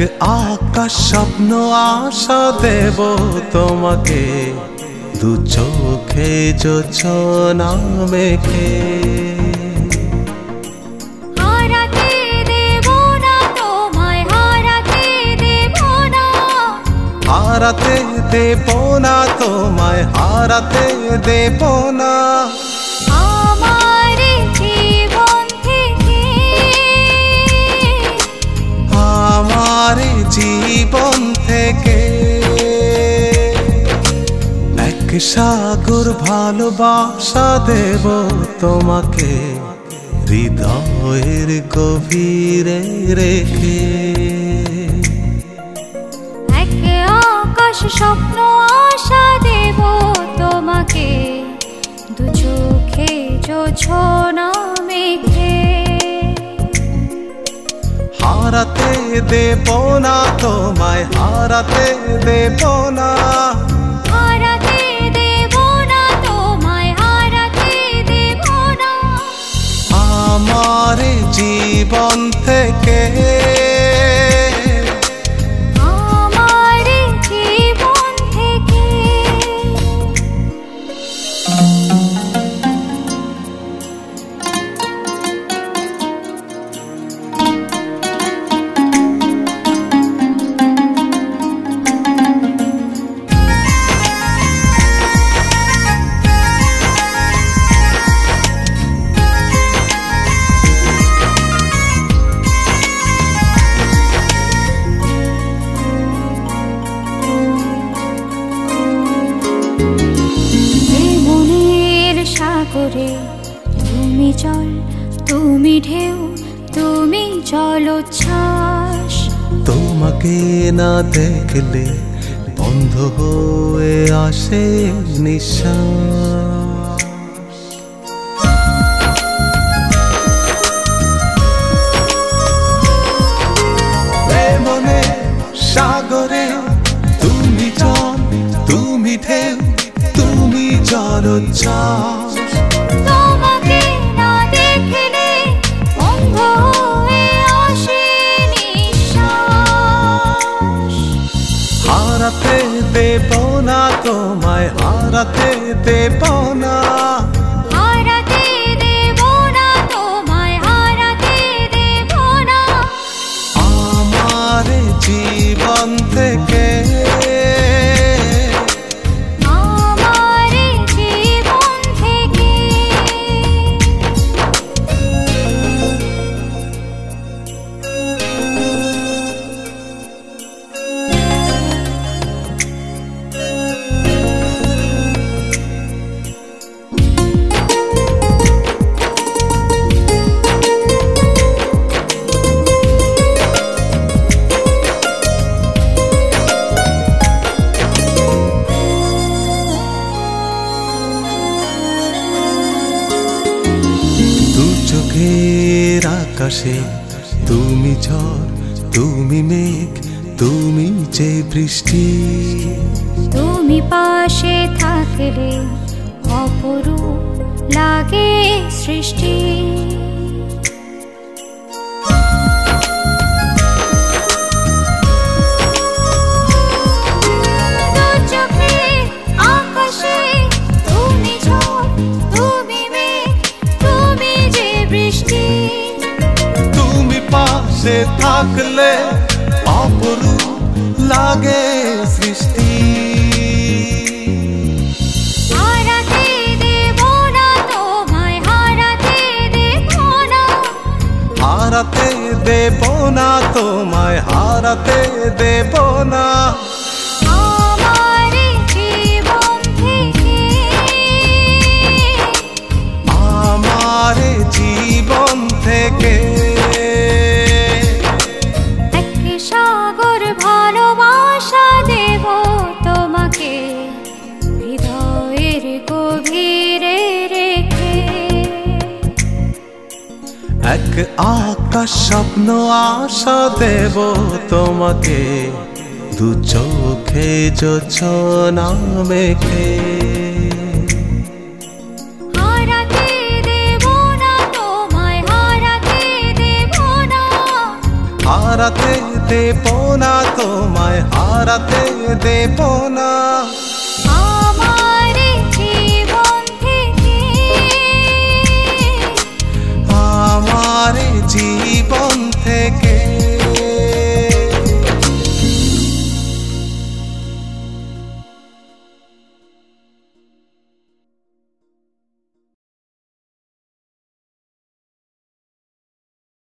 আকাশ স্বপ্ন আশা দেব তোমাকে, দু চোখে জোছনা মেখে। হারাতে দেব না তোমায়, হারাতে দেব না, হারাতে দেব না তোমায়, হারাতে দেব না। আমার জীবন থেকে, আমার জীবন থেকে এক সাগর ভালোবাসা দেব তোমাকে, হৃদয়ের গভীরে রেখে। এক আকাশ স্বপ্ন আশা দেব তোমাকে, দু চোখে জোছনা মেখে। হারাতে দেব না তোমায়, হারাতে দেব না, হারাতে দেব না তোমায়, হারাতে দেব না। আমার জীবন থেকে, আমার জীবন থেকে। সাগরে তুমি জল, তুমি ঢেউ, তুমি জলোচ্ছ্বাস। তোমাকে না দেখলে বন্ধ হয়ে আসে নিঃশ্বাস। মনে সাগরে তুমি জল, তুমি ঢেউ, তুমি জলোচ্ছ্বাস। তোমাকে না দেখলে বন্ধ হয়ে আসে নিঃশ্বাস। হারাতে দেব না তোমায়, হারাতে দেব না, হারাতে দেব না তোমায়, হারাতে দেব না। আমার জীবন থেকে, আমার জীবন থেকে। চোখের আকাশে তুমি ঝড়, তুমি মেঘ, তুমি যে বৃষ্টি। তুমি পাশে থাকলে অপরূপ লাগে সৃষ্টি। দু চোখে আকাশে তুমি ঝড়, তুমি মেঘ, তুমি যে বৃষ্টি। তুমি পাশে থাকলে অপরূপ লাগে সৃষ্টি। হারাতে দেব না তোমায়, হারাতে দেব না, হারাতে দেব না তোমায়, হারাতে দেব না। আমার জীবন থেকে, আমার জীবন থেকে এক সাগর ভালোবাসা দেব তোমাকে, হৃদয়ের গভীরে রেখে। এক আকাশ স্বপ্ন আশা দেব তোমাকে, দু চোখে জোছনা মেখে। হারাতে দেব না তোমায়, হারাতে দেব না, হারাতে দেব না, তোমায় হারাতে দেব না।